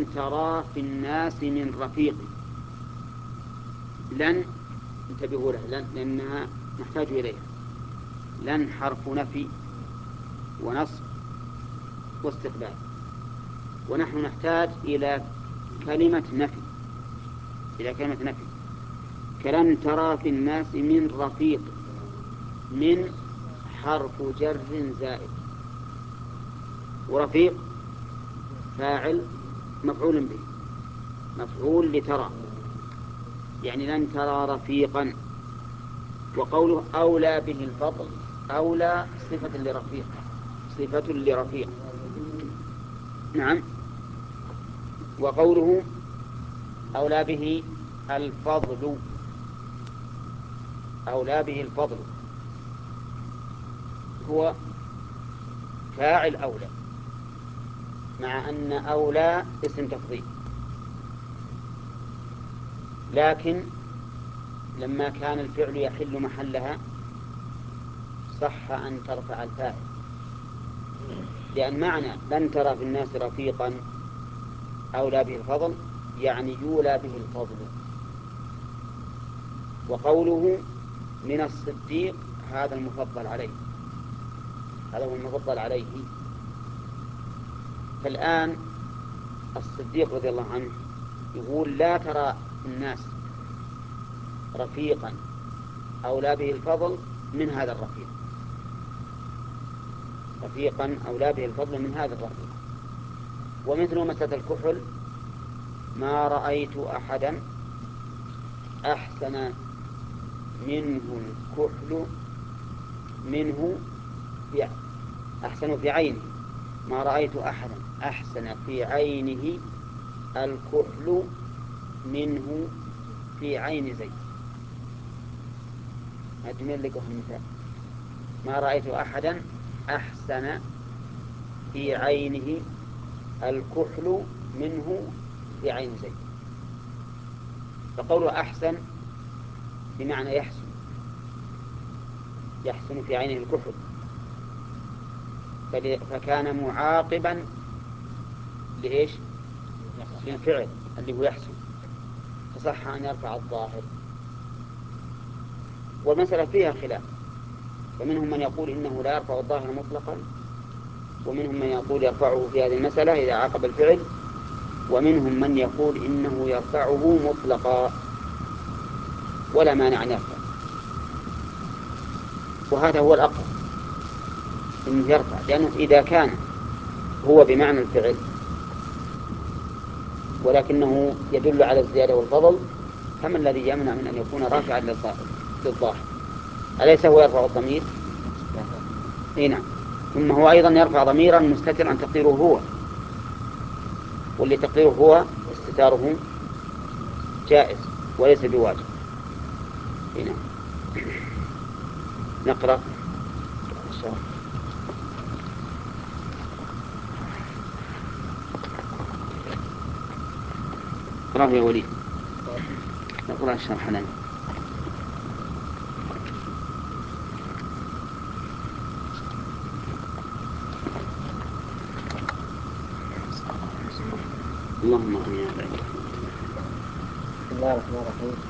ترى في الناس من رفيق. لن، انتبهوا له، لن لأنها نحتاج إليها. لن حرف نفي ونصب واستقبال، ونحن نحتاج إلى كلمة نفي، إلى كلمة نفي. كلن ترى في الناس من رفيق. من حرف جر زائد، ورفيق فاعل مفعول به، مفعول لترى، يعني لن ترى رفيقا. وقوله أولى به الفضل، أولى صفة لرفيق، صفة لرفيق. نعم. وقوله أولى به الفضل، أولى به الفضل هو فاعل أولى، مع أن أولى اسم تفضيل، لكن لما كان الفعل يحل محلها صح أن ترفع الفاعل، لأن معنى لن ترى في الناس رفيقا أولى به الفضل يعني يولى به الفضل. وقوله من الصديق هذا المفضل عليه، هذا هو المفضل عليه. فالآن الصديق رضي الله عنه يقول لا ترى الناس رفيقا أولى به الفضل من هذا الرفيق، رفيقا أولى به الفضل من هذا الرفيق. ومثل مسألة الكحل ما رأيت أحدا أحسن منه الكحل منه أحسن في عينه، ما رأيت أحدا أحسن في عينه الكحل منه في عين زيد. أجمل لكم المثال، ما رأيت أحدا أحسن في عينه الكحل منه في عين زيد. فقوله أحسن بمعنى يحسن، يحسن في عينه الكحل، فكان معاقبا لإيش؟ للفعل اللي هو يحسن، فصح أن يرفع الظاهر. والمسألة فيها خلاف، فمنهم من يقول إنه لا يرفع الظاهر مطلقا، ومنهم من يقول يرفعه في هذه المسألة إذا عاقب الفعل، ومنهم من يقول إنه يرفعه مطلقا ولا مانع أن يرفع. وهذا هو الأقرب، إنه يرفع، لأنه إذا كان هو بمعنى الفعل ولكنه يدل على الزيادة والفضل، فما الذي يمنع من أن يكون رافعا للظاهر؟ أليس هو يرفع الضمير؟ نعم. ثم هو أيضا يرفع ضميرا مستترا تقديره هو، واللي تقديره هو استتاره جائز وليس بواجب. نعم. نقرأ اقرأه يا وليد، نقرأ الشرح لنا. اللهم اغننا بعلمك. بسم الله الرحمن الرحيم.